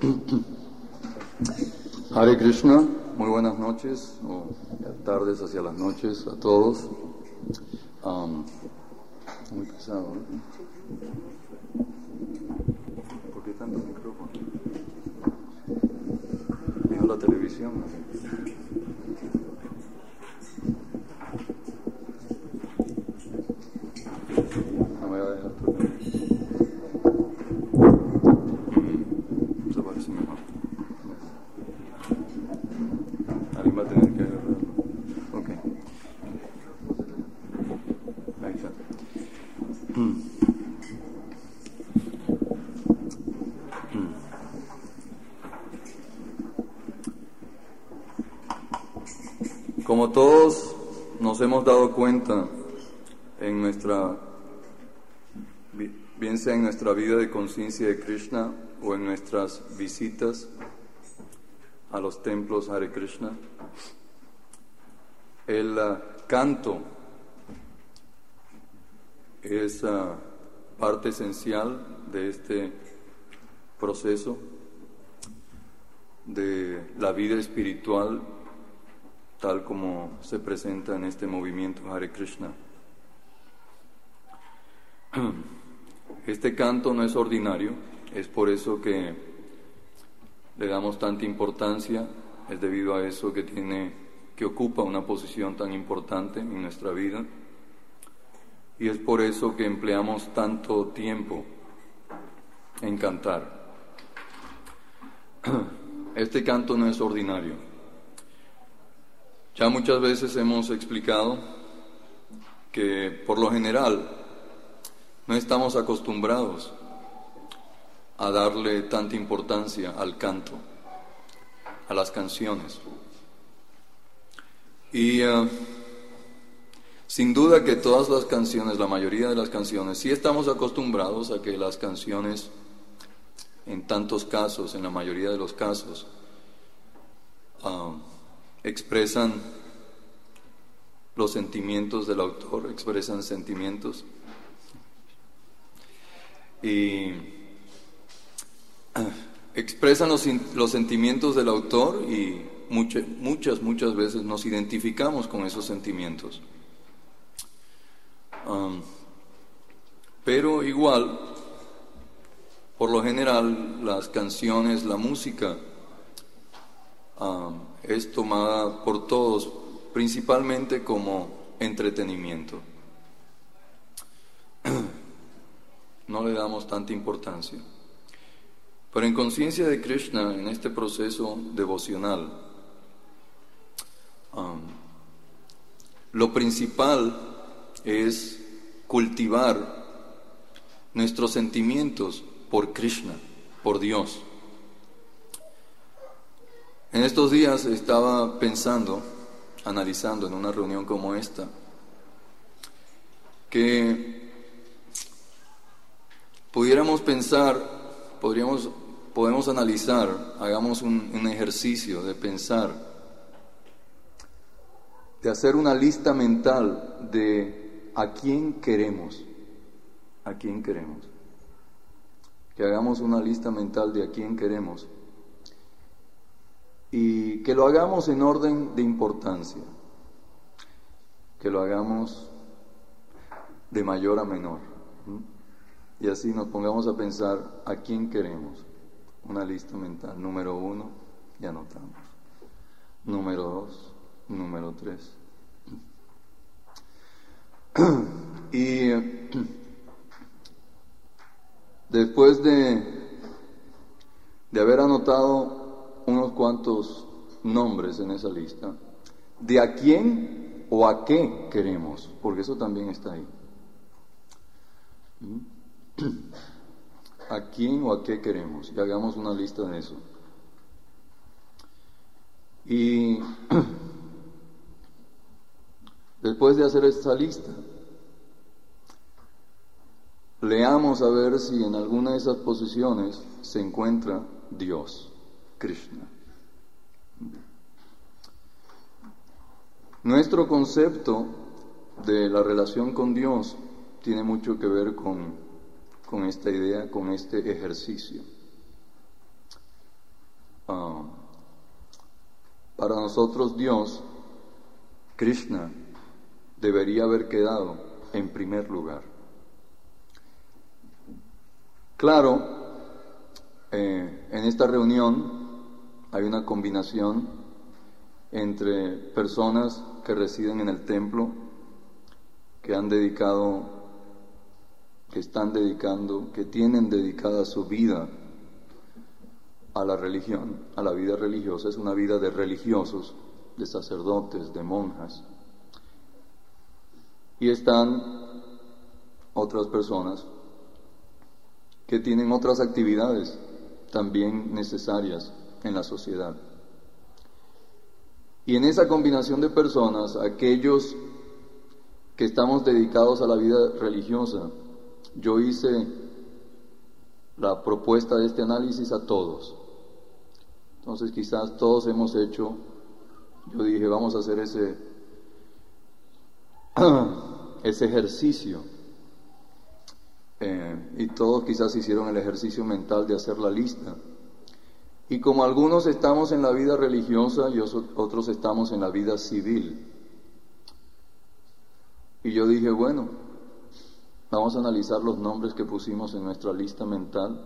Hare Krishna, muy buenas noches, o tardes hacia las noches a todos. Muy pesado, ¿no? ¿Por qué tanto micrófono? Vino la televisión, ¿no? No me voy a dejar tocar. Eso parece mejor. Alguien va a tener que agarrarlo. Ok. Ahí está. Como todos nos hemos dado cuenta en bien sea en nuestra vida de conciencia de Krishna o en nuestras visitas a los templos Hare Krishna, el canto es parte esencial de este proceso de la vida espiritual tal como se presenta en este movimiento Hare Krishna. Este canto no es ordinario, es por eso que le damos tanta importancia, es debido a eso que ocupa una posición tan importante en nuestra vida, y es por eso que empleamos tanto tiempo en cantar. Este canto no es ordinario. Ya muchas veces hemos explicado que por lo general no estamos acostumbrados a darle tanta importancia al canto, a las canciones. Y sin duda que todas las canciones, la mayoría de las canciones, sí estamos acostumbrados a que las canciones, en tantos casos, en la mayoría de los casos, expresan los sentimientos del autor, expresan sentimientos y expresan los sentimientos del autor, y muchas veces nos identificamos con esos sentimientos. Pero igual, por lo general, las canciones, la música, es tomada por todos principalmente como entretenimiento. No le damos tanta importancia. Pero en conciencia de Krishna, en este proceso devocional, lo principal es cultivar nuestros sentimientos por Krishna, por Dios. En estos días estaba pensando, analizando en una reunión como esta, que podemos analizar, hagamos un ejercicio de pensar, de hacer una lista mental de a quién queremos, que hagamos una lista mental de a quién queremos, y que lo hagamos en orden de importancia, que lo hagamos de mayor a menor, y así nos pongamos a pensar a quién queremos. Una lista mental, número 1, y anotamos, número 2, número 3. Y después de haber anotado unos cuantos nombres en esa lista, de a quién o a qué queremos, porque eso también está ahí. ¿A quién o a qué queremos? Y hagamos una lista de eso. Y después de hacer esta lista, leamos a ver si en alguna de esas posiciones se encuentra Dios, Krishna. Nuestro concepto de la relación con Dios tiene mucho que ver con esta idea, con este ejercicio. Ah, para nosotros Dios, Krishna, debería haber quedado en primer lugar. Claro, en esta reunión hay una combinación entre personas que residen en el templo, que han dedicado, que están dedicando, que tienen dedicada su vida a la religión, a la vida religiosa. Es una vida de religiosos, de sacerdotes, de monjas. Y están otras personas que tienen otras actividades también necesarias en la sociedad. Y en esa combinación de personas, aquellos que estamos dedicados a la vida religiosa, yo hice la propuesta de este análisis a todos. Entonces quizás todos hemos hecho, yo dije, vamos a hacer ese ejercicio. Y todos quizás hicieron el ejercicio mental de hacer la lista. Y como algunos estamos en la vida religiosa y otros estamos en la vida civil. Y yo dije, bueno, vamos a analizar los nombres que pusimos en nuestra lista mental.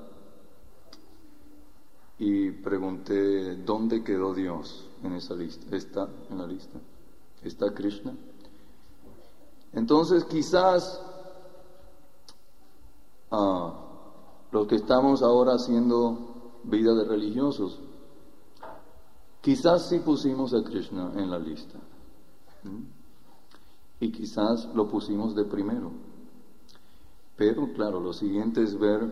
Y pregunté, ¿dónde quedó Dios en esa lista? ¿Está en la lista? ¿Está Krishna? Entonces quizás los que estamos ahora haciendo vida de religiosos, quizás sí pusimos a Krishna en la lista. Y quizás lo pusimos de primero. Pero claro, lo siguiente es ver,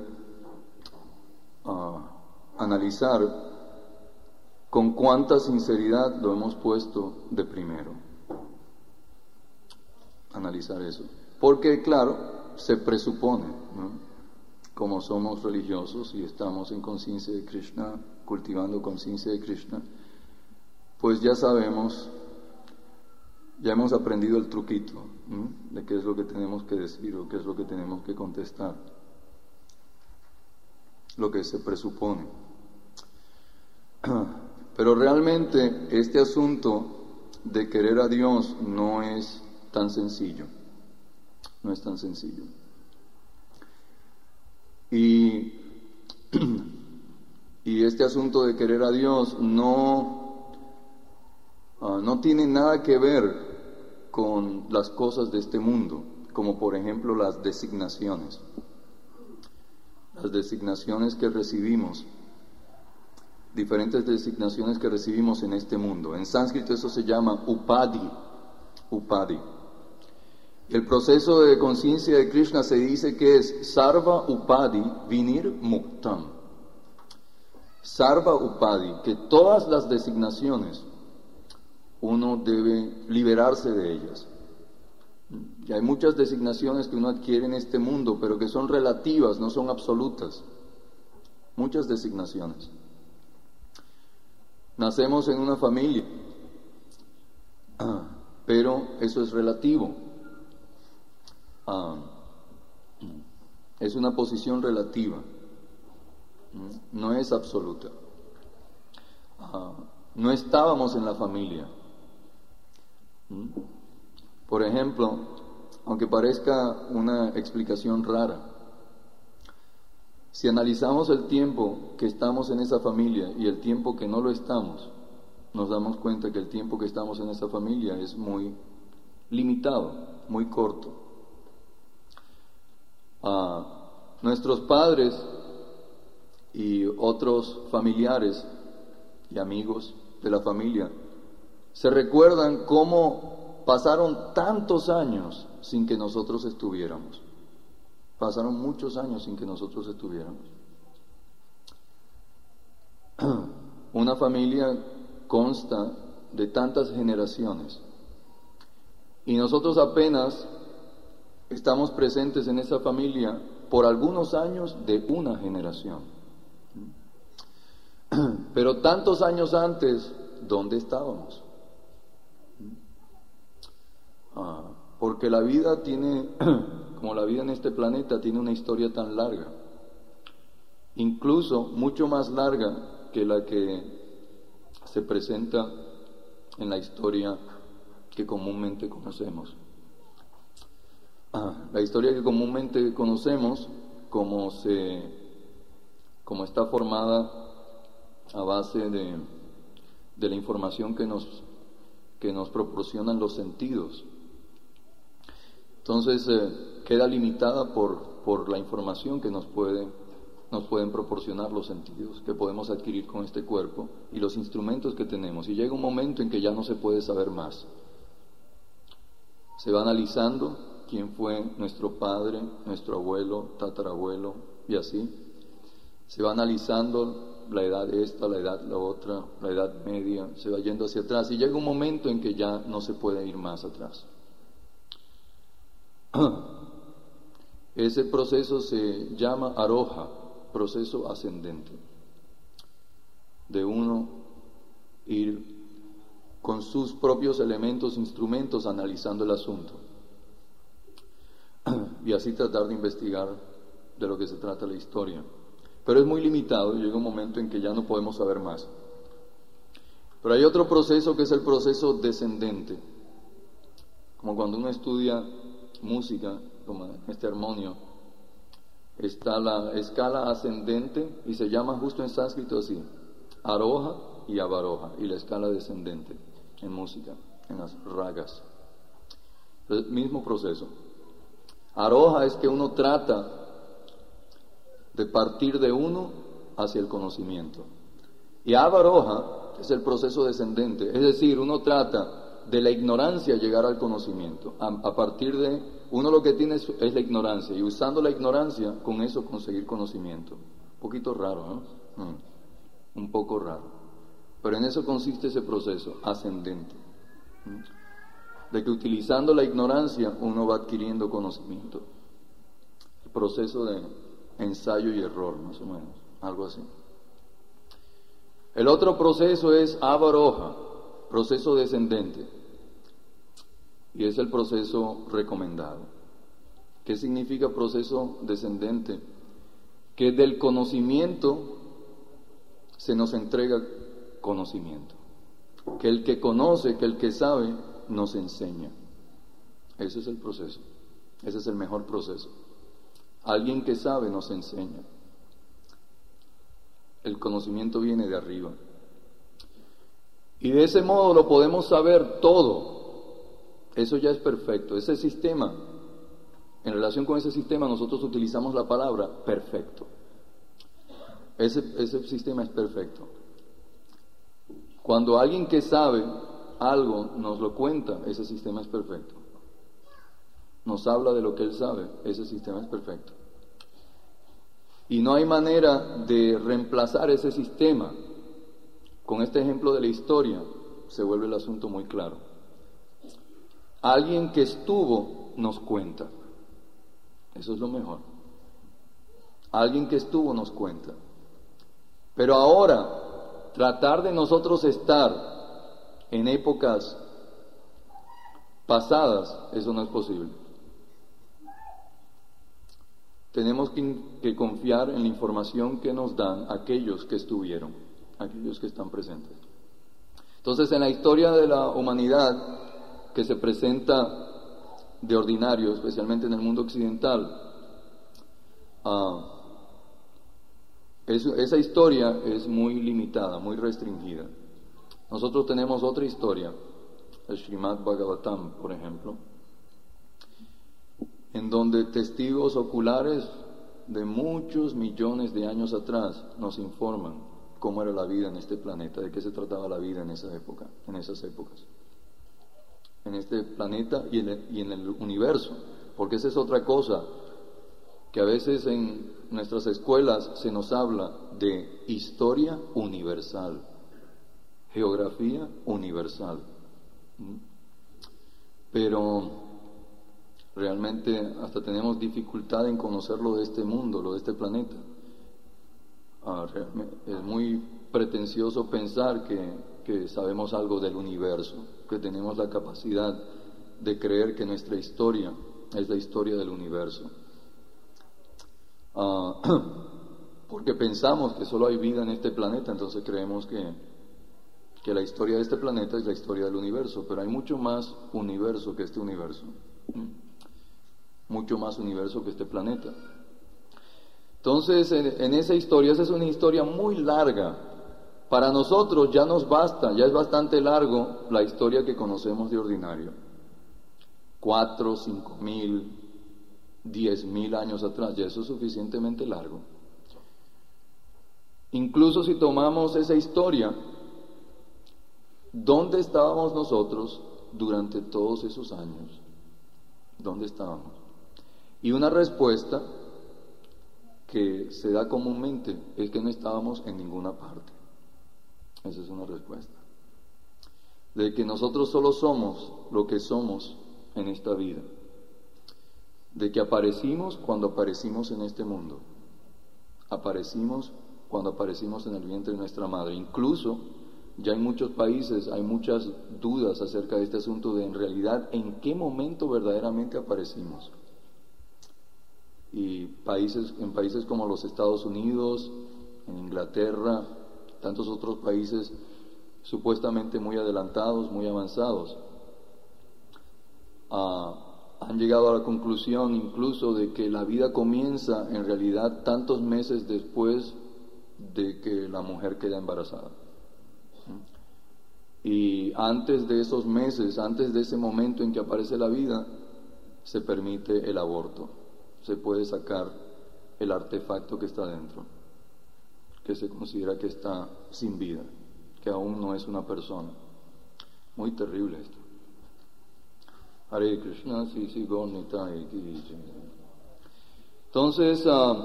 analizar con cuánta sinceridad lo hemos puesto de primero. Analizar eso. Porque claro, se presupone, ¿no? Como somos religiosos y estamos en conciencia de Krishna, cultivando conciencia de Krishna, pues ya sabemos, ya hemos aprendido el truquito, ¿no? De qué es lo que tenemos que decir o qué es lo que tenemos que contestar, lo que se presupone. Pero realmente este asunto de querer a Dios no es tan sencillo, no es tan sencillo. Y este asunto de querer a Dios no tiene nada que ver con las cosas de este mundo, como por ejemplo las designaciones que recibimos, diferentes designaciones que recibimos en este mundo. En sánscrito eso se llama upadhi. El proceso de conciencia de Krishna se dice que es sarva upadhi vinir muktam. Sarva upadhi, que todas las designaciones uno debe liberarse de ellas. Y hay muchas designaciones que uno adquiere en este mundo, pero que son relativas, no son absolutas. Muchas designaciones. Nacemos en una familia, pero eso es relativo. Es una posición relativa, no es absoluta. No estábamos en la familia. Por ejemplo, aunque parezca una explicación rara, si analizamos el tiempo que estamos en esa familia y el tiempo que no lo estamos, nos damos cuenta que el tiempo que estamos en esa familia es muy limitado, muy corto. Nuestros padres y otros familiares y amigos de la familia se recuerdan cómo pasaron tantos años sin que nosotros estuviéramos. Pasaron muchos años sin que nosotros estuviéramos. Una familia consta de tantas generaciones y nosotros apenas estamos presentes en esa familia por algunos años de una generación. Pero tantos años antes, ¿dónde estábamos? Porque la vida tiene, como la vida en este planeta, tiene una historia tan larga, incluso mucho más larga que la que se presenta en la historia que comúnmente conocemos. La historia que comúnmente conocemos, como está formada a base de la información que nos proporcionan los sentidos. Entonces queda limitada por la información que nos pueden proporcionar los sentidos que podemos adquirir con este cuerpo y los instrumentos que tenemos. Y llega un momento en que ya no se puede saber más. Se va analizando quién fue nuestro padre, nuestro abuelo, tatarabuelo y así. Se va analizando la edad esta, la edad la otra, la edad media, se va yendo hacia atrás y llega un momento en que ya no se puede ir más atrás. Ese proceso se llama aroha, proceso ascendente, de uno ir con sus propios elementos, instrumentos, analizando el asunto y así tratar de investigar de lo que se trata la historia. Pero es muy limitado y llega un momento en que ya no podemos saber más. Pero hay otro proceso que es el proceso descendente, como cuando uno estudia música, como en este armonio, está la escala ascendente y se llama justo en sánscrito así, aroha y avaroha, y la escala descendente en música, en las ragas. El mismo proceso. Aroha es que uno trata de partir de uno hacia el conocimiento. Y avaroha es el proceso descendente, es decir, uno trata de la ignorancia llegar al conocimiento. A partir de uno lo que tiene es la ignorancia y usando la ignorancia con eso conseguir conocimiento. Un poquito raro, ¿no? Un poco raro. Pero en eso consiste ese proceso ascendente. De que utilizando la ignorancia uno va adquiriendo conocimiento. El proceso de ensayo y error, más o menos, algo así. El otro proceso es avaroha, proceso descendente, y es el proceso recomendado. ¿Qué significa proceso descendente? Que del conocimiento se nos entrega conocimiento, que el que conoce, que el que sabe, nos enseña. Ese es el proceso, ese es el mejor proceso. Alguien que sabe nos enseña. El conocimiento viene de arriba. Y de ese modo lo podemos saber todo. Eso ya es perfecto. Ese sistema, en relación con ese sistema nosotros utilizamos la palabra perfecto. Ese sistema es perfecto. Cuando alguien que sabe algo nos lo cuenta, ese sistema es perfecto. Nos habla de lo que él sabe, ese sistema es perfecto. Y no hay manera de reemplazar ese sistema. Con este ejemplo de la historia se vuelve el asunto muy claro. Alguien que estuvo nos cuenta. Eso es lo mejor. Alguien que estuvo nos cuenta. Pero ahora, tratar de nosotros estar en épocas pasadas, eso no es posible. Tenemos que confiar en la información que nos dan aquellos que estuvieron, aquellos que están presentes. Entonces, en la historia de la humanidad que se presenta de ordinario, especialmente en el mundo occidental, esa historia es muy limitada, muy restringida. Nosotros tenemos otra historia, el Srimad Bhagavatam, por ejemplo, en donde testigos oculares de muchos millones de años atrás nos informan cómo era la vida en este planeta, de qué se trataba la vida en esa época, en esas épocas, en este planeta y en el universo, porque esa es otra cosa, que a veces en nuestras escuelas se nos habla de historia universal, geografía universal, pero realmente hasta tenemos dificultad en conocer lo de este mundo, lo de este planeta. Es muy pretencioso pensar que sabemos algo del universo, que tenemos la capacidad de creer que nuestra historia es la historia del universo. Porque pensamos que solo hay vida en este planeta, entonces creemos que que la historia de este planeta es la historia del universo, pero hay mucho más universo que este universo, mucho más universo que este planeta. Entonces, en esa historia, esa es una historia muy larga. Para nosotros ya nos basta, ya es bastante largo la historia que conocemos de ordinario. 4, 5,000, 10,000 años atrás, ya eso es suficientemente largo. Incluso si tomamos esa historia, ¿dónde estábamos nosotros durante todos esos años? ¿Dónde estábamos? Y una respuesta que se da comúnmente es que no estábamos en ninguna parte. Esa es una respuesta. De que nosotros solo somos lo que somos en esta vida. De que aparecimos cuando aparecimos en este mundo. Aparecimos cuando aparecimos en el vientre de nuestra madre. Incluso ya en muchos países hay muchas dudas acerca de este asunto de en realidad en qué momento verdaderamente aparecimos. Y en países como los Estados Unidos, en Inglaterra, tantos otros países supuestamente muy adelantados, muy avanzados, han llegado a la conclusión incluso de que la vida comienza en realidad tantos meses después de que la mujer queda embarazada. Y antes de esos meses, antes de ese momento en que aparece la vida, se permite el aborto. Se puede sacar el artefacto que está dentro, que se considera que está sin vida, que aún no es una persona. Muy terrible esto. Hare Krishna, Sisi Gornita. Entonces,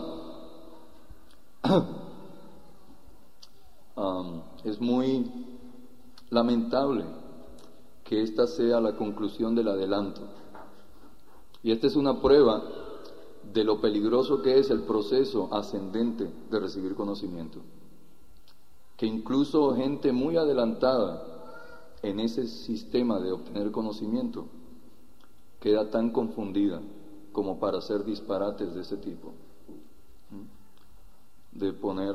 es muy lamentable que esta sea la conclusión del adelanto. Y esta es una prueba de lo peligroso que es el proceso ascendente de recibir conocimiento. Que incluso gente muy adelantada en ese sistema de obtener conocimiento queda tan confundida como para hacer disparates de ese tipo. De poner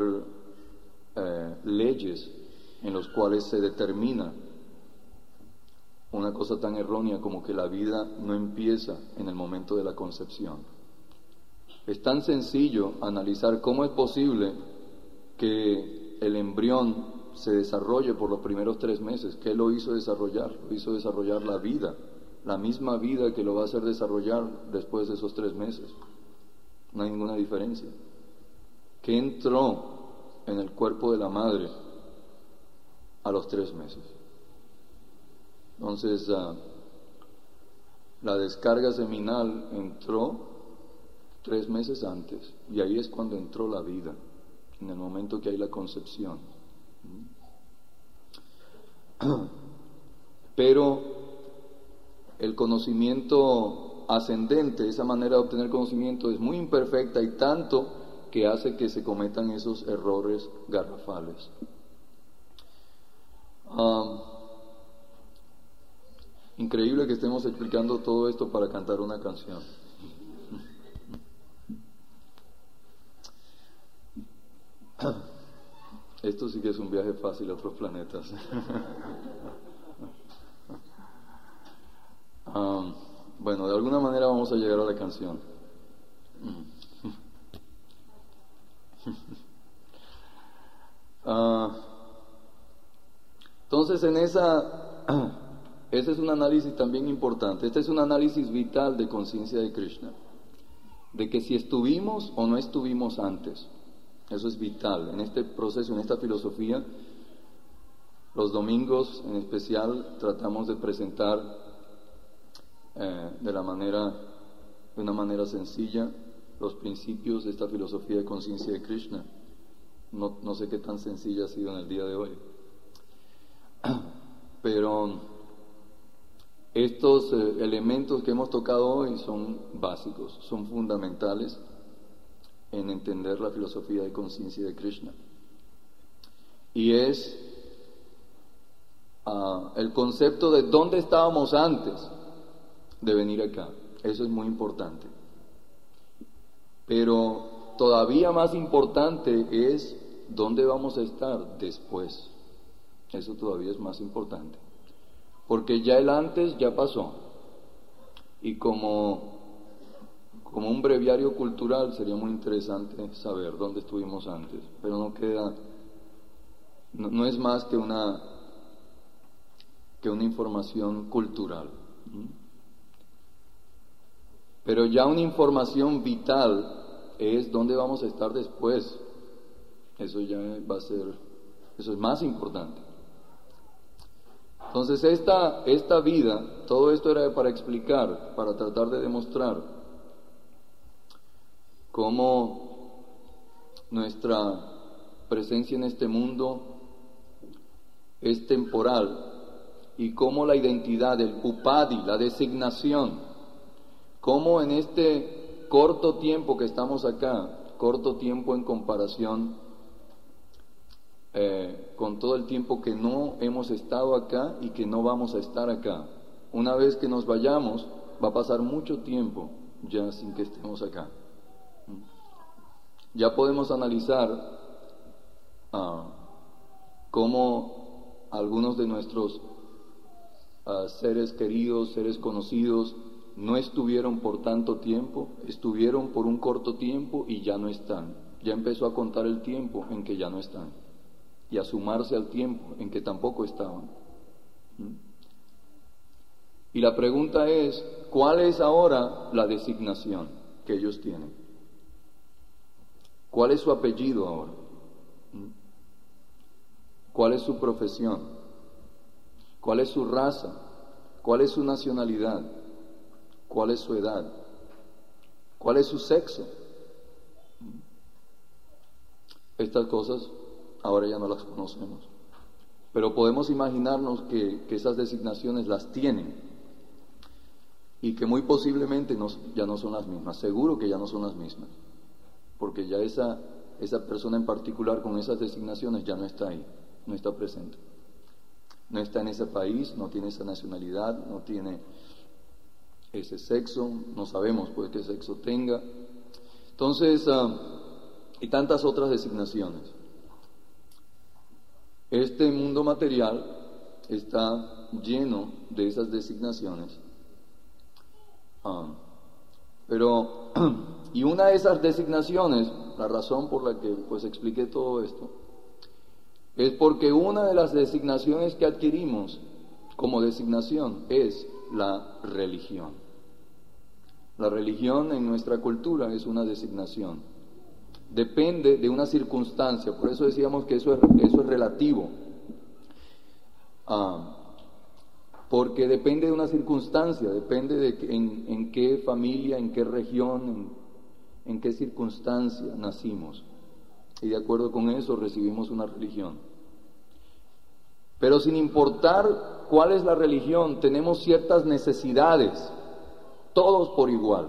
leyes en los cuales se determina una cosa tan errónea como que la vida no empieza en el momento de la concepción. Es tan sencillo analizar cómo es posible que el embrión se desarrolle por los primeros 3 meses. ¿Qué lo hizo desarrollar? Lo hizo desarrollar la vida, la misma vida que lo va a hacer desarrollar después de esos 3 meses. No hay ninguna diferencia. ¿Qué entró en el cuerpo de la madre a los 3 meses? Entonces, la descarga seminal entró 3 meses antes, y ahí es cuando entró la vida, en el momento que hay la concepción. Pero el conocimiento ascendente, esa manera de obtener conocimiento es muy imperfecta y tanto que hace que se cometan esos errores garrafales. Increíble que estemos explicando todo esto para cantar una canción. Esto sí que es un viaje fácil a otros planetas. Bueno, de alguna manera vamos a llegar a la canción. Entonces, ese es un análisis también importante. Este es un análisis vital de conciencia de Krishna, de que si estuvimos o no estuvimos antes. Eso es vital en este proceso, en esta filosofía. Los domingos en especial tratamos de presentar de una manera sencilla los principios de esta filosofía de conciencia de Krishna. No sé qué tan sencilla ha sido en el día de hoy, pero estos elementos que hemos tocado hoy son básicos, son fundamentales en entender la filosofía de conciencia de Krishna. Y es el concepto de dónde estábamos antes de venir acá. Eso es muy importante. Pero todavía más importante es dónde vamos a estar después. Eso todavía es más importante. Porque ya el antes ya pasó. Y como un breviario cultural sería muy interesante saber dónde estuvimos antes. Pero no queda, no es más que una información cultural. Pero ya una información vital es dónde vamos a estar después. Eso ya va a ser, eso es más importante. Entonces esta vida, todo esto era para explicar, para tratar de demostrar cómo nuestra presencia en este mundo es temporal y cómo la identidad, el upadi, la designación, cómo en este corto tiempo que estamos acá, corto tiempo en comparación con todo el tiempo que no hemos estado acá y que no vamos a estar acá. Una vez que nos vayamos, va a pasar mucho tiempo ya sin que estemos acá. Ya podemos analizar cómo algunos de nuestros seres queridos, seres conocidos, no estuvieron por tanto tiempo, estuvieron por un corto tiempo y ya no están. Ya empezó a contar el tiempo en que ya no están y a sumarse al tiempo en que tampoco estaban. Y la pregunta es, ¿cuál es ahora la designación que ellos tienen? ¿Cuál es su apellido ahora? ¿Cuál es su profesión? ¿Cuál es su raza? ¿Cuál es su nacionalidad? ¿Cuál es su edad? ¿Cuál es su sexo? Estas cosas ahora ya no las conocemos, pero podemos imaginarnos que esas designaciones las tienen y que muy posiblemente ya no son las mismas, seguro que ya no son las mismas, porque ya esa persona en particular con esas designaciones ya no está ahí, no está presente, no está en ese país, no tiene esa nacionalidad, no tiene ese sexo, no sabemos pues qué sexo tenga. Entonces, y tantas otras designaciones. Este mundo material está lleno de esas designaciones. Pero, y una de esas designaciones, la razón por la que pues expliqué todo esto, es porque una de las designaciones que adquirimos como designación es la religión. La religión en nuestra cultura es una designación. Depende de una circunstancia, por eso decíamos que eso es relativo. Porque depende de una circunstancia, depende de en qué familia, en qué región, en qué circunstancia nacimos. Y de acuerdo con eso recibimos una religión. Pero sin importar cuál es la religión, tenemos ciertas necesidades, todos por igual.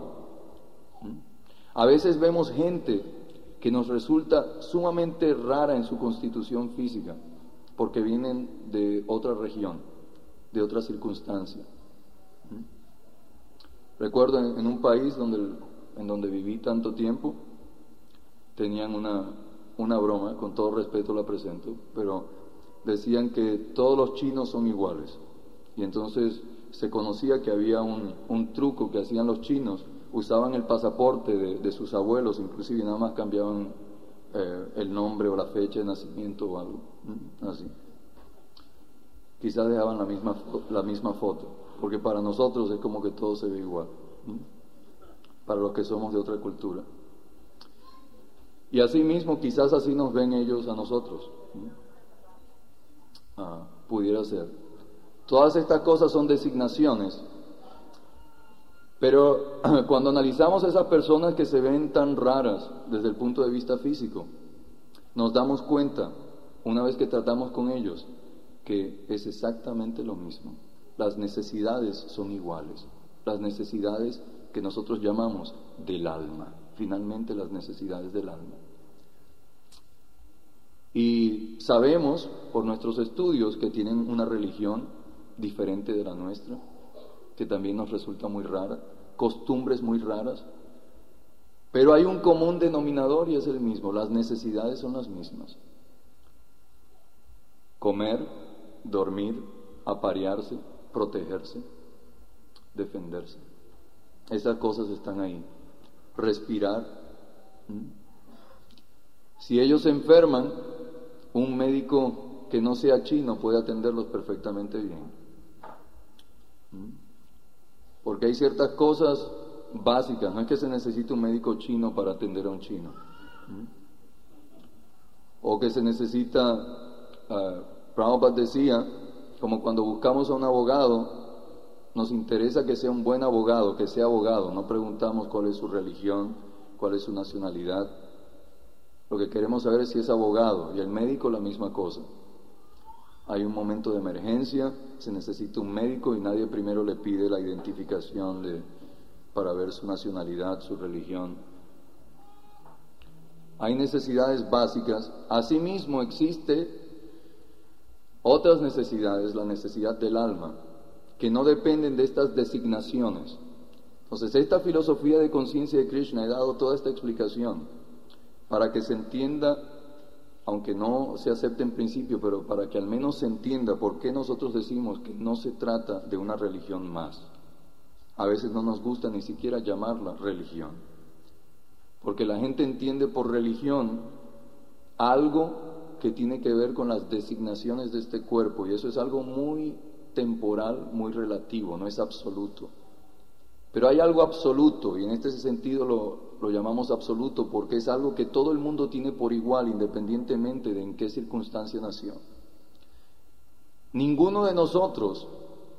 A veces vemos gente que nos resulta sumamente rara en su constitución física, porque vienen de otra región, de otra circunstancia. Recuerdo en un país en donde viví tanto tiempo, tenían una broma, con todo respeto la presento, pero decían que todos los chinos son iguales. Y entonces se conocía que había un truco que hacían los chinos. Usaban el pasaporte de sus abuelos, inclusive nada más cambiaban el nombre o la fecha de nacimiento o algo, así. Quizás dejaban la misma foto, porque para nosotros es como que todo se ve igual, para los que somos de otra cultura. Y así mismo, quizás así nos ven ellos a nosotros. Pudiera ser. Todas estas cosas son designaciones. Pero cuando analizamos a esas personas que se ven tan raras desde el punto de vista físico, nos damos cuenta, una vez que tratamos con ellos, que es exactamente lo mismo. Las necesidades son iguales, las necesidades que nosotros llamamos del alma, finalmente las necesidades del alma. Y sabemos por nuestros estudios que tienen una religión diferente de la nuestra, que también nos resulta muy rara, costumbres muy raras, pero hay un común denominador y es el mismo, las necesidades son las mismas. Comer, dormir, aparearse, protegerse, defenderse. Esas cosas están ahí. Respirar. Si ellos se enferman, un médico que no sea chino puede atenderlos perfectamente bien. Porque hay ciertas cosas básicas, no es que se necesite un médico chino para atender a un chino. O que se necesita, Prabhupada decía, como cuando buscamos a un abogado, nos interesa que sea un buen abogado, que sea abogado, no preguntamos cuál es su religión, cuál es su nacionalidad. Lo que queremos saber es si es abogado, y el médico la misma cosa. Hay un momento de emergencia, se necesita un médico y nadie primero le pide la identificación para ver su nacionalidad, su religión. Hay necesidades básicas. Asimismo existe otras necesidades, la necesidad del alma, que no dependen de estas designaciones. Entonces, esta filosofía de conciencia de Krishna, he dado toda esta explicación para que se entienda, aunque no se acepte en principio, pero para que al menos se entienda por qué nosotros decimos que no se trata de una religión más. A veces no nos gusta ni siquiera llamarla religión, porque la gente entiende por religión algo que tiene que ver con las designaciones de este cuerpo, y eso es algo muy temporal, muy relativo, no es absoluto. Pero hay algo absoluto, y en este sentido lo llamamos absoluto porque es algo que todo el mundo tiene por igual, independientemente de en qué circunstancia nació. Ninguno de nosotros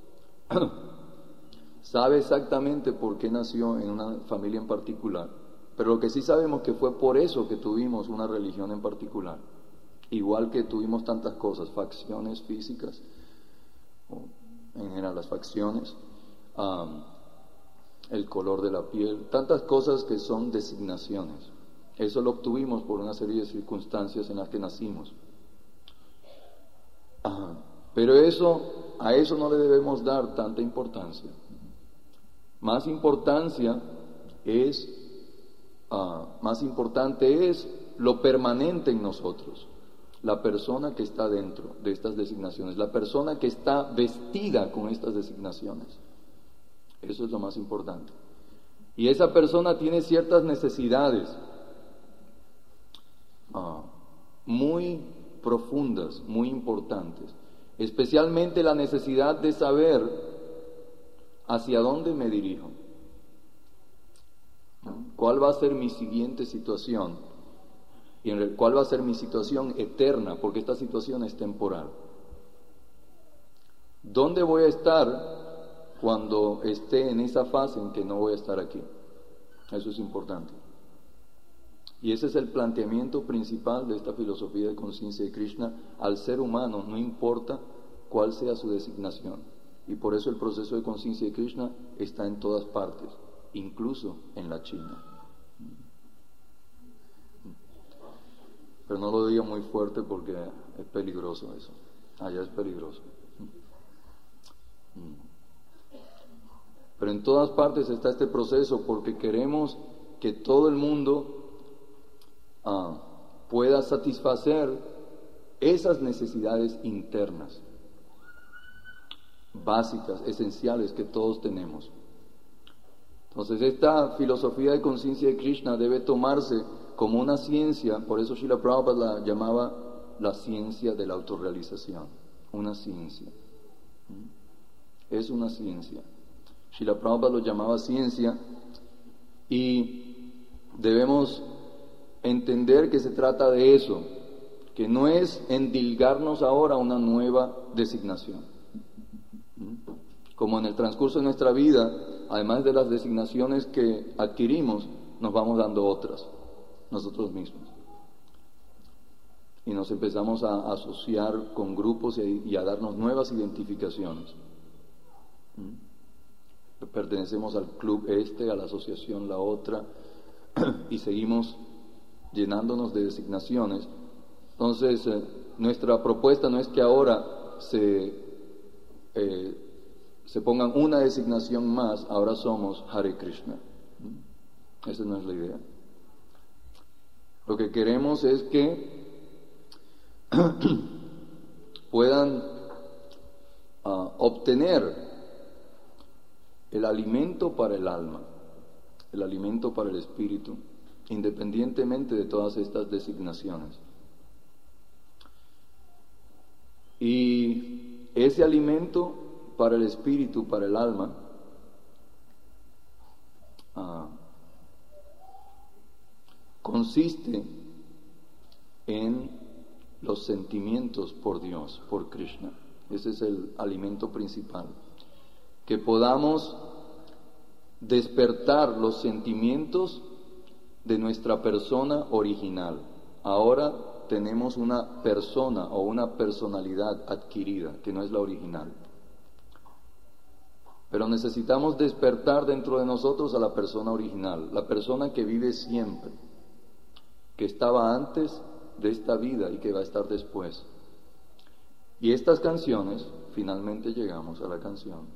sabe exactamente por qué nació en una familia en particular, pero lo que sí sabemos que fue por eso que tuvimos una religión en particular, igual que tuvimos tantas cosas, facciones físicas, en general las facciones, el color de la piel, tantas cosas que son designaciones. Eso lo obtuvimos por una serie de circunstancias en las que nacimos. Pero a eso no le debemos dar tanta importancia. Más importante es lo permanente en nosotros, la persona que está dentro de estas designaciones, la persona que está vestida con estas designaciones. Eso es lo más importante. Y esa persona tiene ciertas necesidades muy profundas, muy importantes, especialmente la necesidad de saber hacia dónde me dirijo, cuál va a ser mi siguiente situación y cuál va a ser mi situación eterna, porque esta situación es temporal. ¿Dónde voy a estar cuando esté en esa fase en que no voy a estar aquí? Eso es importante. Y ese es el planteamiento principal de esta filosofía de conciencia de Krishna. Al ser humano no importa cuál sea su designación. Y por eso el proceso de conciencia de Krishna está en todas partes, incluso en la China. Pero no lo diga muy fuerte porque es peligroso eso. Allá es peligroso. Pero en todas partes está este proceso porque queremos que todo el mundo pueda satisfacer esas necesidades internas, básicas, esenciales que todos tenemos. Entonces esta filosofía de conciencia de Krishna debe tomarse como una ciencia, por eso Srila Prabhupada la llamaba la ciencia de la autorrealización, una ciencia. Es una ciencia. Srila Prabhupada lo llamaba ciencia y debemos entender que se trata de eso, que no es endilgarnos ahora a una nueva designación. Como en el transcurso de nuestra vida, además de las designaciones que adquirimos, nos vamos dando otras, nosotros mismos. Y nos empezamos a asociar con grupos y a darnos nuevas identificaciones. Pertenecemos al club a la asociación la otra, y seguimos llenándonos de designaciones. Entonces, nuestra propuesta no es que ahora se pongan una designación más, ahora somos Hare Krishna. Esa no es la idea. Lo que queremos es que puedan obtener el alimento para el alma, el alimento para el espíritu, independientemente de todas estas designaciones. Y ese alimento para el espíritu, para el alma, consiste en los sentimientos por Dios, por Krishna. Ese es el alimento principal. Que podamos despertar los sentimientos de nuestra persona original. Ahora tenemos una persona o una personalidad adquirida, que no es la original. Pero necesitamos despertar dentro de nosotros a la persona original, la persona que vive siempre, que estaba antes de esta vida y que va a estar después. Y estas canciones, finalmente llegamos a la canción,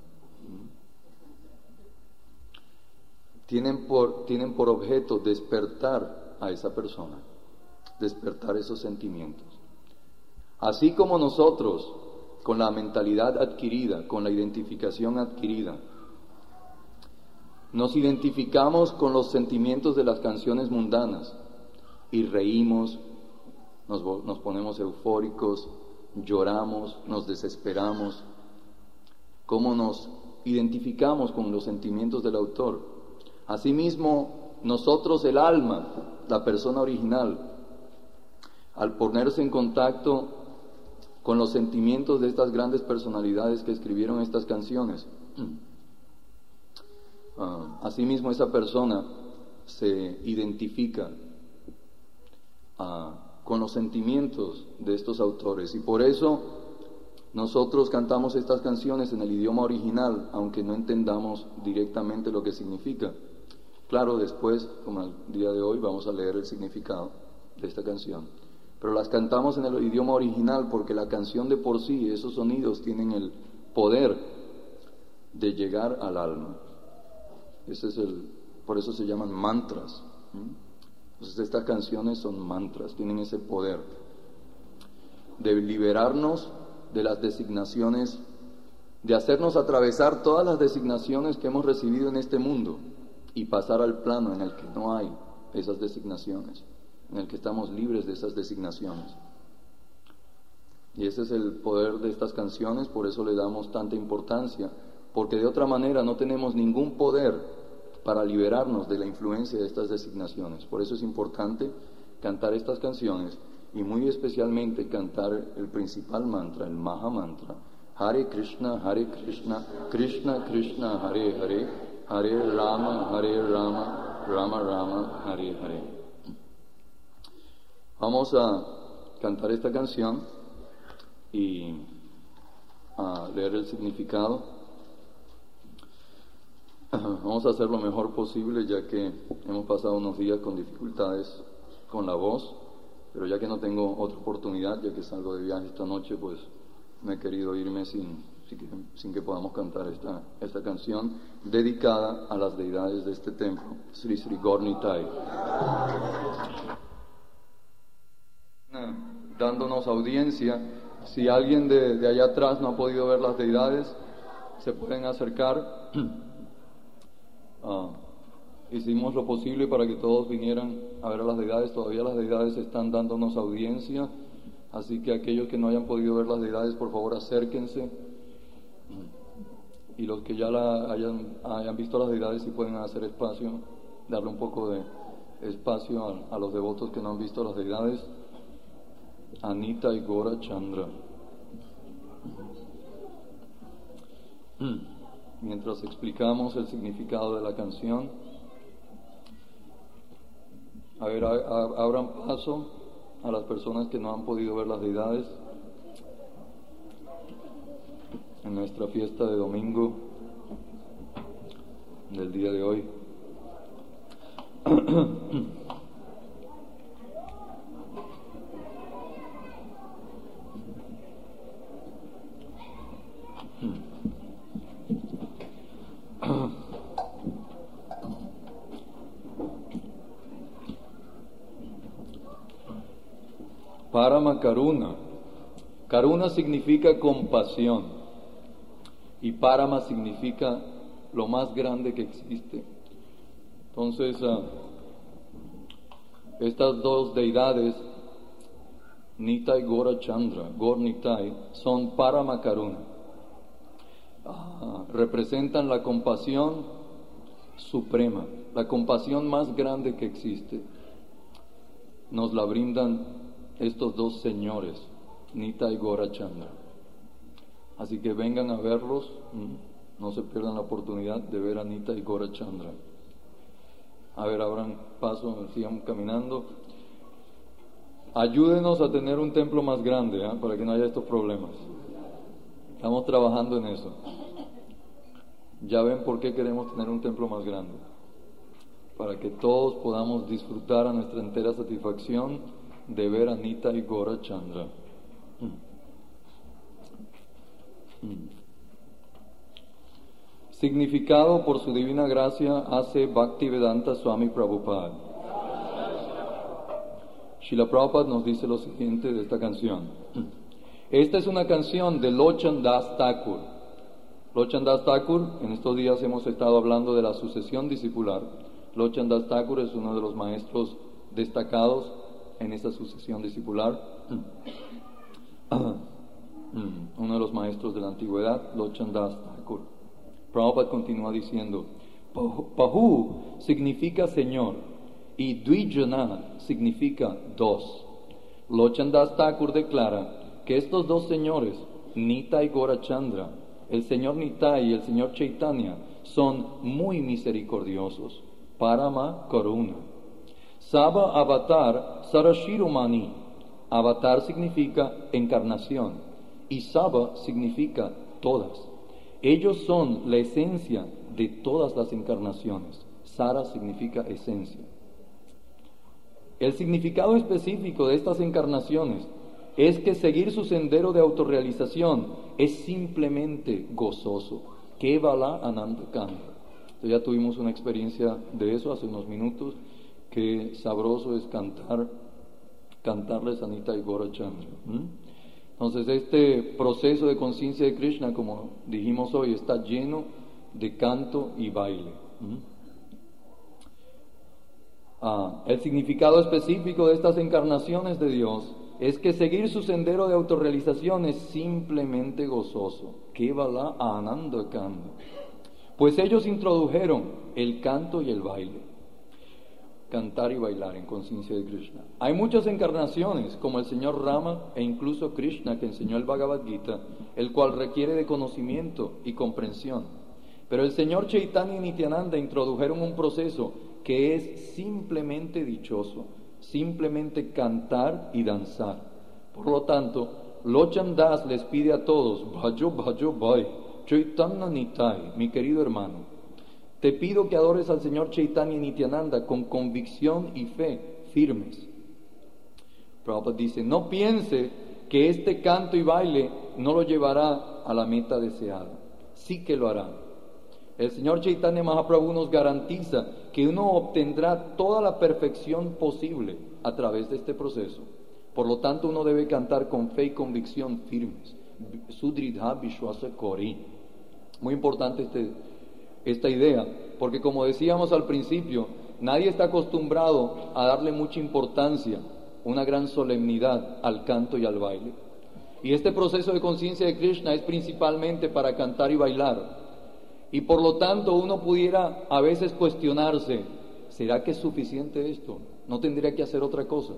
tienen por objeto despertar a esa persona, despertar esos sentimientos. Así como nosotros, con la mentalidad adquirida, con la identificación adquirida, nos identificamos con los sentimientos de las canciones mundanas y reímos, nos ponemos eufóricos, lloramos, nos desesperamos. ¿Cómo nos identificamos con los sentimientos del autor? Asimismo, nosotros, el alma, la persona original, al ponerse en contacto con los sentimientos de estas grandes personalidades que escribieron estas canciones, asimismo esa persona se identifica con los sentimientos de estos autores, y por eso nosotros cantamos estas canciones en el idioma original, aunque no entendamos directamente lo que significa. Claro, después, como el día de hoy, vamos a leer el significado de esta canción, pero las cantamos en el idioma original porque la canción de por sí, esos sonidos tienen el poder de llegar al alma. Por eso se llaman mantras. Entonces estas canciones son mantras, tienen ese poder de liberarnos de las designaciones, de hacernos atravesar todas las designaciones que hemos recibido en este mundo y pasar al plano en el que no hay esas designaciones, en el que estamos libres de esas designaciones. Y ese es el poder de estas canciones, por eso le damos tanta importancia, porque de otra manera no tenemos ningún poder para liberarnos de la influencia de estas designaciones. Por eso es importante cantar estas canciones y muy especialmente cantar el principal mantra, el Maha Mantra, Hare Krishna, Krishna Krishna, Hare Hare, Hare Rama, Rama Rama, Hare Hare. Vamos a cantar esta canción y a leer el significado. Vamos a hacer lo mejor posible, ya que hemos pasado unos días con dificultades con la voz, pero ya que no tengo otra oportunidad, ya que salgo de viaje esta noche, pues no he querido irme sin que podamos cantar esta canción dedicada a las deidades de este templo, Sri Sri Gaur Nitai. Dándonos audiencia, si alguien de allá atrás no ha podido ver las deidades, se pueden acercar. Hicimos lo posible para que todos vinieran a ver a las deidades. Todavía las deidades están dándonos audiencia, así que aquellos que no hayan podido ver las deidades, por favor acérquense, y los que ya hayan visto las deidades, si pueden hacer espacio, darle un poco de espacio a los devotos que no han visto las deidades. Anita y Gora Chandra. Mientras explicamos el significado de la canción, a ver, abran paso a las personas que no han podido ver las deidades en nuestra fiesta de domingo del día de hoy. Parama Karuna. Karuna significa compasión. y Parama significa lo más grande que existe. Entonces, estas dos deidades, Nitai Gora Chandra, Gor Nitai, son Parama Karuna. Representan la compasión suprema, la compasión más grande que existe. Nos la brindan estos dos señores, Nitai Gora Chandra. Así que vengan a verlos, no se pierdan la oportunidad de ver a Nitai Gora Chandra. A ver, abran paso, sigan caminando. Ayúdenos a tener un templo más grande, para que no haya estos problemas. Estamos trabajando en eso. Ya ven por qué queremos tener un templo más grande. Para que todos podamos disfrutar a nuestra entera satisfacción de ver a Nitai Gora Chandra. Significado por su divina gracia hace Bhaktivedanta Swami Prabhupada. Srila Prabhupada nos dice lo siguiente de esta canción. Esta es una canción de Lochan Das Thakur. Lochan Das Thakur, en estos días hemos estado hablando de la sucesión discipular. Lochan Das Thakur es uno de los maestros destacados en esa sucesión discipular. Uno de los maestros de la antigüedad, Lochan Das Thakur. Prabhupada continúa diciendo, Pahu significa Señor y Dvijana significa dos. Lochan Das Thakur declara que estos dos señores, Nitai Gora Chandra, el señor Nitai y el señor Chaitanya, son muy misericordiosos. Parama Karuna. Saba Avatar Sarashirumani. Avatar significa encarnación y Saba significa todas. Ellos son la esencia de todas las encarnaciones. Sara significa esencia. El significado específico de estas encarnaciones es que seguir su sendero de autorrealización es simplemente gozoso. Kevala Ananda Kanda. Ya tuvimos una experiencia de eso hace unos minutos. Qué sabroso es cantarles a Nitai Gora Chandra. Entonces este proceso de conciencia de Krishna, como dijimos hoy, está lleno de canto y baile. El significado específico de estas encarnaciones de Dios es que seguir su sendero de autorrealización es simplemente gozoso. Kevala Ananda Kanda. Pues ellos introdujeron el canto y el baile. Cantar y bailar en conciencia de Krishna. Hay muchas encarnaciones, como el señor Rama e incluso Krishna, que enseñó el Bhagavad Gita, el cual requiere de conocimiento y comprensión. Pero el señor Chaitanya y Nityananda introdujeron un proceso que es simplemente dichoso, simplemente cantar y danzar. Por lo tanto, Lochan Das les pide a todos, Bhajo Bhajo Bhai, Chaitanya Nitai, mi querido hermano, te pido que adores al Señor Chaitanya y Nityananda con convicción y fe firmes. Prabhupada dice, no piense que este canto y baile no lo llevará a la meta deseada. Sí que lo hará. El Señor Chaitanya Mahaprabhu nos garantiza que uno obtendrá toda la perfección posible a través de este proceso. Por lo tanto, uno debe cantar con fe y convicción firmes. Sudridha Vishwasa Kori. Muy importante esta idea, porque como decíamos al principio, nadie está acostumbrado a darle mucha importancia, una gran solemnidad al canto y al baile. Y este proceso de conciencia de Krishna es principalmente para cantar y bailar. Y por lo tanto uno pudiera a veces cuestionarse, ¿será que es suficiente esto? ¿No tendría que hacer otra cosa?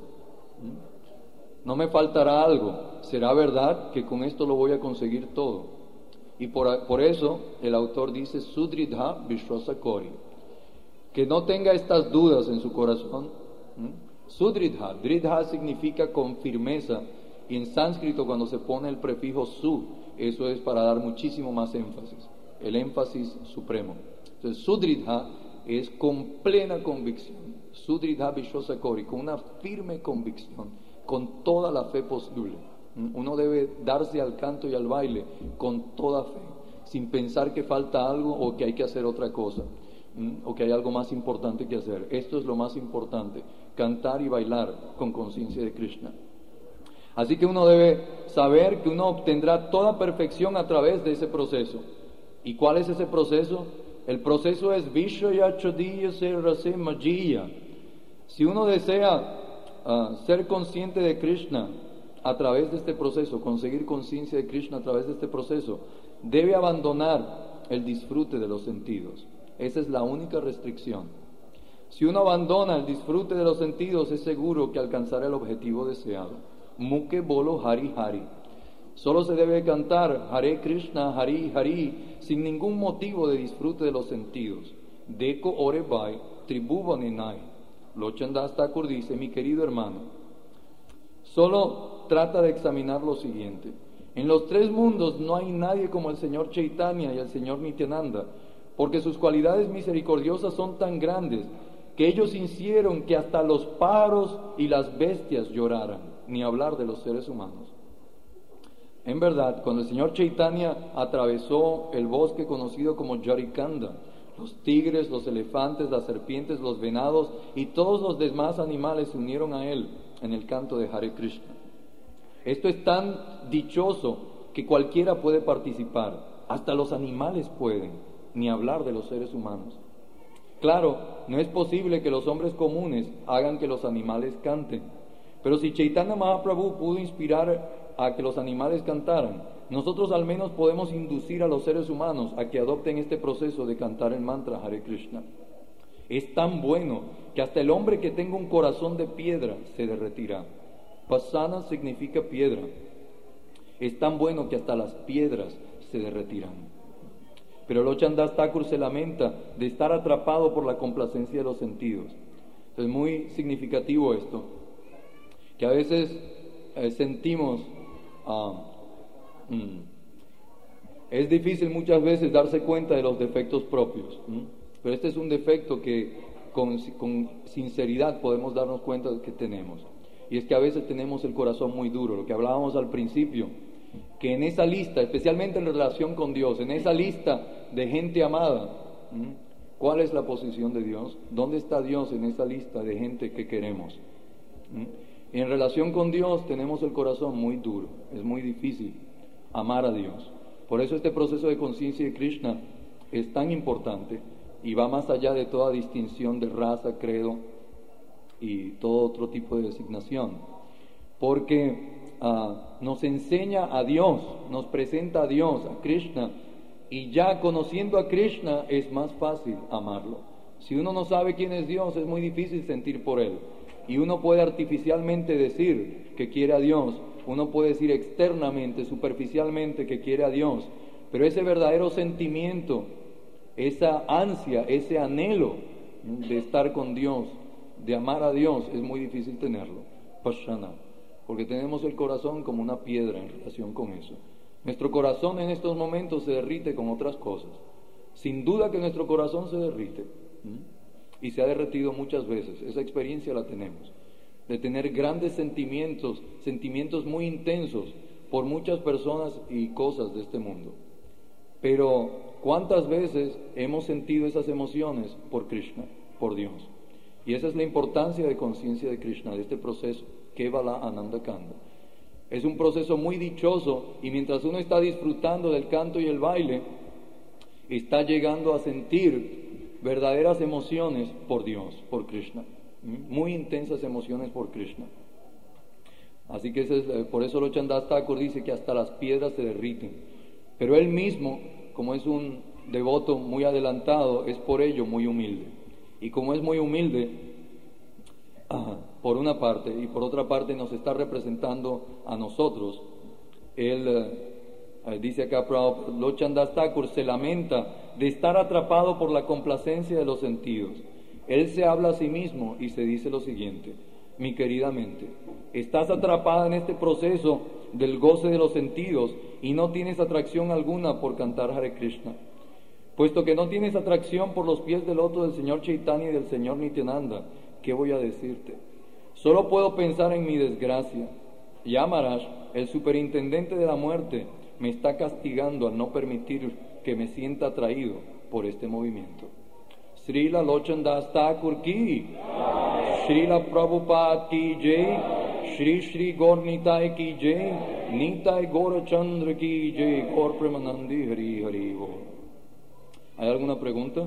¿No me faltará algo? ¿Será verdad que con esto lo voy a conseguir todo? Y por eso el autor dice Sudridha Vishwasa Kori, que no tenga estas dudas en su corazón. Sudridha, Dridha significa con firmeza, y en sánscrito cuando se pone el prefijo su, eso es para dar muchísimo más énfasis, el énfasis supremo. Entonces Sudridha es con plena convicción, Sudridha Vishwasa Kori, con una firme convicción, con toda la fe posible. Uno debe darse al canto y al baile con toda fe, sin pensar que falta algo o que hay que hacer otra cosa, o que hay algo más importante que hacer. Esto es lo más importante, cantar y bailar con conciencia de Krishna. Así que uno debe saber que uno obtendrá toda perfección a través de ese proceso. ¿Y cuál es ese proceso? El proceso es Vishaya Chodiya Se Rase Majiya. Si uno desea ser consciente de Krishna a través de este proceso, conseguir conciencia de Krishna a través de este proceso, debe abandonar el disfrute de los sentidos. Esa es la única restricción. Si uno abandona el disfrute de los sentidos, es seguro que alcanzará el objetivo deseado. Mukhe bolo Hari Hari. Solo se debe cantar Hare Krishna, Hari Hari, sin ningún motivo de disfrute de los sentidos. Deko ore vai, tribhuvanenai. Lochan Das Thakur dice, mi querido hermano, solo trata de examinar lo siguiente. En los tres mundos no hay nadie como el Señor Chaitanya y el Señor Nityananda, porque sus cualidades misericordiosas son tan grandes que ellos hicieron que hasta los pájaros y las bestias lloraran, ni hablar de los seres humanos. En verdad, cuando el Señor Chaitanya atravesó el bosque conocido como Yarikanda, los tigres, los elefantes, las serpientes, los venados y todos los demás animales se unieron a él en el canto de Hare Krishna. Esto es tan dichoso que cualquiera puede participar, hasta los animales pueden, ni hablar de los seres humanos. Claro, no es posible que los hombres comunes hagan que los animales canten, pero si Chaitanya Mahaprabhu pudo inspirar a que los animales cantaran, nosotros al menos podemos inducir a los seres humanos a que adopten este proceso de cantar el mantra Hare Krishna. Es tan bueno que hasta el hombre que tenga un corazón de piedra se derretirá. Pasana significa piedra. Es tan bueno que hasta las piedras se derretirán. Pero Lochan Das Thakur se lamenta de estar atrapado por la complacencia de los sentidos. Es muy significativo esto, que a veces sentimos, es difícil muchas veces darse cuenta de los defectos propios, pero este es un defecto que con sinceridad podemos darnos cuenta de que tenemos, y es que a veces tenemos el corazón muy duro, lo que hablábamos al principio, que en esa lista, especialmente en relación con Dios, en esa lista de gente amada, ¿cuál es la posición de Dios? ¿Dónde está Dios en esa lista de gente que queremos? Y en relación con Dios tenemos el corazón muy duro, es muy difícil amar a Dios. Por eso este proceso de conciencia de Krishna es tan importante y va más allá de toda distinción de raza, credo y todo otro tipo de designación, porque nos enseña a Dios, nos presenta a Dios, a Krishna, y ya conociendo a Krishna es más fácil amarlo. Si uno no sabe quién es Dios, es muy difícil sentir por Él. Y uno puede artificialmente decir que quiere a Dios, uno puede decir externamente, superficialmente que quiere a Dios, pero ese verdadero sentimiento, esa ansia, ese anhelo de estar con Dios, de amar a Dios, es muy difícil tenerlo. Pashana, porque tenemos el corazón como una piedra en relación con eso. Nuestro corazón en estos momentos se derrite con otras cosas. Sin duda que nuestro corazón se derrite. Y se ha derretido muchas veces, esa experiencia la tenemos, de tener grandes sentimientos muy intensos por muchas personas y cosas de este mundo. Pero ¿cuántas veces hemos sentido esas emociones por Krishna, por Dios? Y esa es la importancia de conciencia de Krishna, de este proceso, Kevala Ananda Kanda. Es un proceso muy dichoso y mientras uno está disfrutando del canto y el baile, está llegando a sentir verdaderas emociones por Dios, por Krishna, muy intensas emociones por Krishna. Así que por eso Lochan Das Thakur dice que hasta las piedras se derriten, pero él mismo, como es un devoto muy adelantado, es por ello muy humilde, y como es muy humilde, por una parte, y por otra parte nos está representando a nosotros. Él dice acá, Lochan Das Thakur se lamenta de estar atrapado por la complacencia de los sentidos. Él se habla a sí mismo y se dice lo siguiente: mi querida mente, estás atrapada en este proceso del goce de los sentidos y no tienes atracción alguna por cantar Hare Krishna. Puesto que no tienes atracción por los pies del loto del Señor Chaitanya y del Señor Nityananda, ¿qué voy a decirte? Solo puedo pensar en mi desgracia. Yamaraj, el superintendente de la muerte, me está castigando al no permitir que me sienta atraído por este movimiento. Srila Lochan Das Thakur ki, Srila Prabhupada ki jai, Shri Shri Gaur Nitai ki jai, Nitai Gaurachandra ki jai, Gaur Premanandi Hari Hari Gaur. ¿Hay alguna pregunta?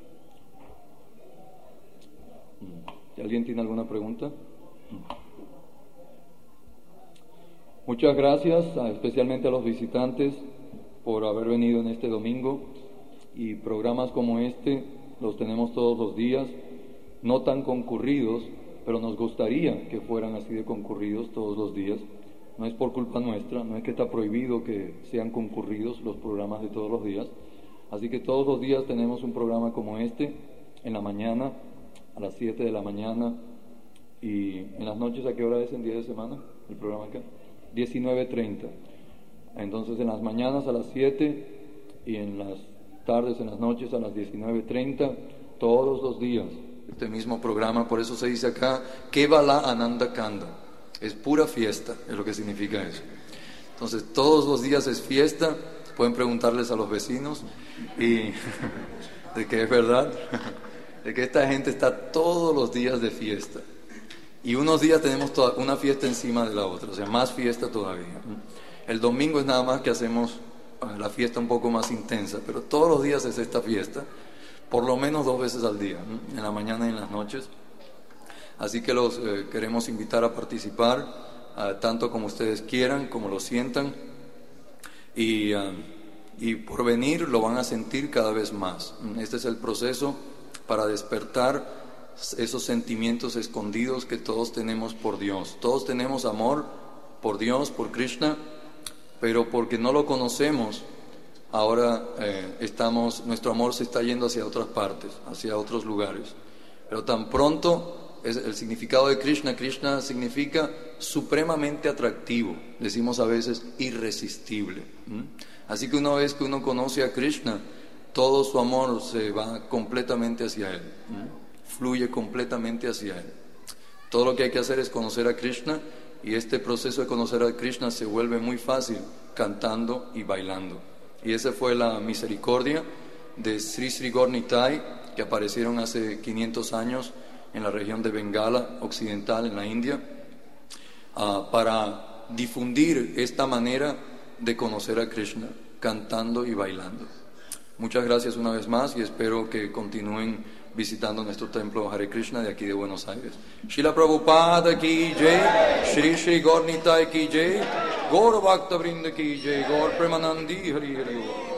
¿Alguien tiene alguna pregunta? Muchas gracias, especialmente a los visitantes, por haber venido en este domingo. Y programas como este los tenemos todos los días, no tan concurridos, pero nos gustaría que fueran así de concurridos todos los días. No es por culpa nuestra, no es que está prohibido que sean concurridos los programas de todos los días. Así que todos los días tenemos un programa como este, en la mañana, a las 7 de la mañana, y en las noches, ¿a qué hora es en día de semana el programa acá? 19:30. Entonces en las mañanas a las 7 y en las tardes, en las noches a las 19:30, todos los días. Este mismo programa, por eso se dice acá, Kevala Ananda Kanda, es pura fiesta, es lo que significa eso. Entonces todos los días es fiesta, pueden preguntarles a los vecinos y de que es verdad, de que esta gente está todos los días de fiesta. Y unos días tenemos una fiesta encima de la otra, o sea, más fiesta todavía. El domingo es nada más que hacemos la fiesta un poco más intensa, pero todos los días es esta fiesta, por lo menos 2 veces al día, en la mañana y en las noches. Así que los queremos invitar a participar, tanto como ustedes quieran, como lo sientan, y por venir lo van a sentir cada vez más. Este es el proceso para despertar esos sentimientos escondidos que todos tenemos por Dios. Todos tenemos amor por Dios, por Krishna, pero porque no lo conocemos, ahora nuestro amor se está yendo hacia otras partes, hacia otros lugares. Pero tan pronto, el significado de Krishna, Krishna significa supremamente atractivo, decimos a veces irresistible. Así que una vez que uno conoce a Krishna, todo su amor se va completamente hacia Él. Fluye completamente hacia Él. Todo lo que hay que hacer es conocer a Krishna, y este proceso de conocer a Krishna se vuelve muy fácil cantando y bailando. Y esa fue la misericordia de Sri Sri Gaur Nitai, que aparecieron hace 500 años en la región de Bengala occidental, en la India, para difundir esta manera de conocer a Krishna, cantando y bailando. Muchas gracias una vez más y espero que continúen visitando nuestro templo Hare Krishna de aquí de Buenos Aires. Srila Prabhupada ki jai, Sri Sri Gaur Nitai ki jai, Gaur Bhakta Vrinda ki jai, Gaur Premanandi Hari Hari.